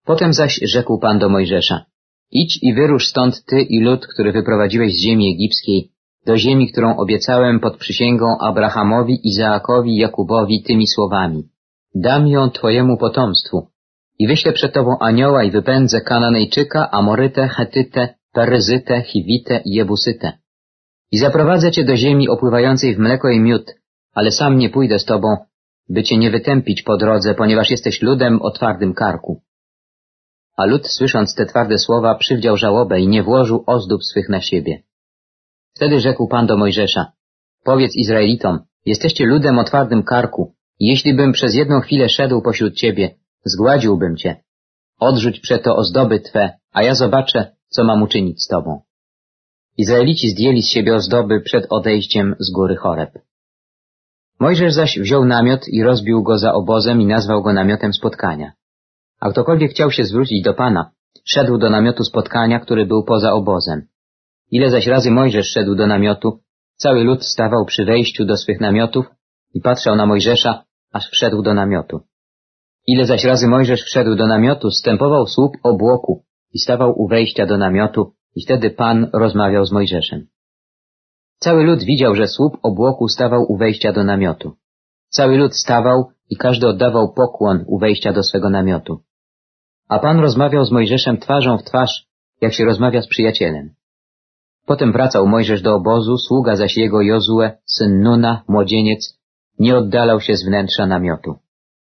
Potem zaś rzekł Pan do Mojżesza: idź i wyrusz stąd ty i lud, który wyprowadziłeś z ziemi egipskiej, do ziemi, którą obiecałem pod przysięgą Abrahamowi, Izaakowi, Jakubowi tymi słowami: dam ją twojemu potomstwu i wyślę przed tobą anioła i wypędzę Kananejczyka, Amorytę, Chetytę, Peryzytę, Chiwitę i Jebusytę. I zaprowadzę cię do ziemi opływającej w mleko i miód, ale sam nie pójdę z tobą, by cię nie wytępić po drodze, ponieważ jesteś ludem o twardym karku. A lud, słysząc te twarde słowa, przywdział żałobę i nie włożył ozdób swych na siebie. Wtedy rzekł Pan do Mojżesza: powiedz Izraelitom, jesteście ludem o twardym karku, i jeśli bym przez jedną chwilę szedł pośród ciebie, zgładziłbym cię. Odrzuć przeto ozdoby twe, a ja zobaczę, co mam uczynić z tobą. Izraelici zdjęli z siebie ozdoby przed odejściem z góry Choreb. Mojżesz zaś wziął namiot i rozbił go za obozem i nazwał go namiotem spotkania. A ktokolwiek chciał się zwrócić do Pana, szedł do namiotu spotkania, który był poza obozem. Ile zaś razy Mojżesz szedł do namiotu, cały lud stawał przy wejściu do swych namiotów i patrzał na Mojżesza, aż wszedł do namiotu. Ile zaś razy Mojżesz wszedł do namiotu, zstępował słup obłoku i stawał u wejścia do namiotu, i wtedy Pan rozmawiał z Mojżeszem. Cały lud widział, że słup obłoku stawał u wejścia do namiotu. Cały lud stawał i każdy oddawał pokłon u wejścia do swego namiotu. A Pan rozmawiał z Mojżeszem twarzą w twarz, jak się rozmawia z przyjacielem. Potem wracał Mojżesz do obozu, sługa zaś jego Jozue, syn Nuna, młodzieniec, nie oddalał się z wnętrza namiotu.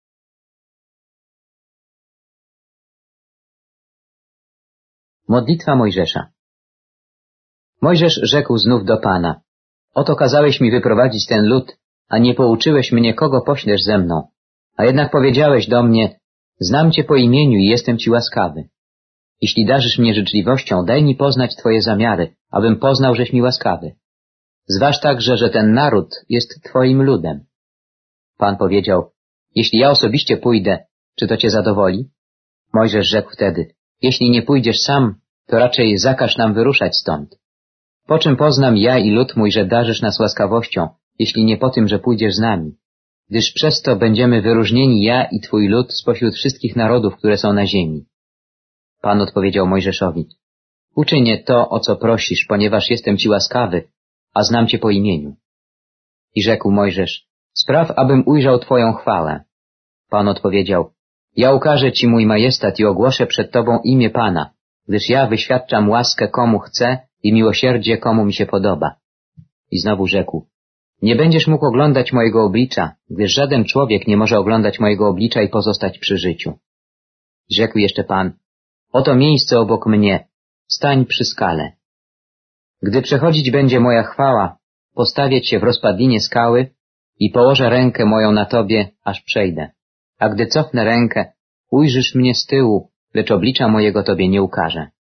Modlitwa Mojżesza. Mojżesz rzekł znów do Pana: oto kazałeś mi wyprowadzić ten lud, a nie pouczyłeś mnie, kogo poślesz ze mną. A jednak powiedziałeś do mnie: znam Cię po imieniu i jestem Ci łaskawy. Jeśli darzysz mnie życzliwością, daj mi poznać Twoje zamiary, abym poznał, żeś mi łaskawy. Zważ także, że ten naród jest Twoim ludem. Pan powiedział: jeśli ja osobiście pójdę, czy to Cię zadowoli? Mojżesz rzekł wtedy: jeśli nie pójdziesz sam, to raczej zakaż nam wyruszać stąd. Po czym poznam ja i lud mój, że darzysz nas łaskawością, jeśli nie po tym, że pójdziesz z nami? Gdyż przez to będziemy wyróżnieni ja i Twój lud spośród wszystkich narodów, które są na ziemi. Pan odpowiedział Mojżeszowi: uczynię to, o co prosisz, ponieważ jestem Ci łaskawy, a znam Cię po imieniu. I rzekł Mojżesz: spraw, abym ujrzał Twoją chwałę. Pan odpowiedział: ja ukażę Ci mój majestat i ogłoszę przed Tobą imię Pana, gdyż ja wyświadczam łaskę komu chcę i miłosierdzie komu mi się podoba. I znowu rzekł: nie będziesz mógł oglądać mojego oblicza, gdyż żaden człowiek nie może oglądać mojego oblicza i pozostać przy życiu. I rzekł jeszcze Pan: oto miejsce obok mnie, stań przy skale. Gdy przechodzić będzie moja chwała, postawię Cię w rozpadlinie skały i położę rękę moją na Tobie, aż przejdę. A gdy cofnę rękę, ujrzysz mnie z tyłu, lecz oblicza mojego Tobie nie ukażę.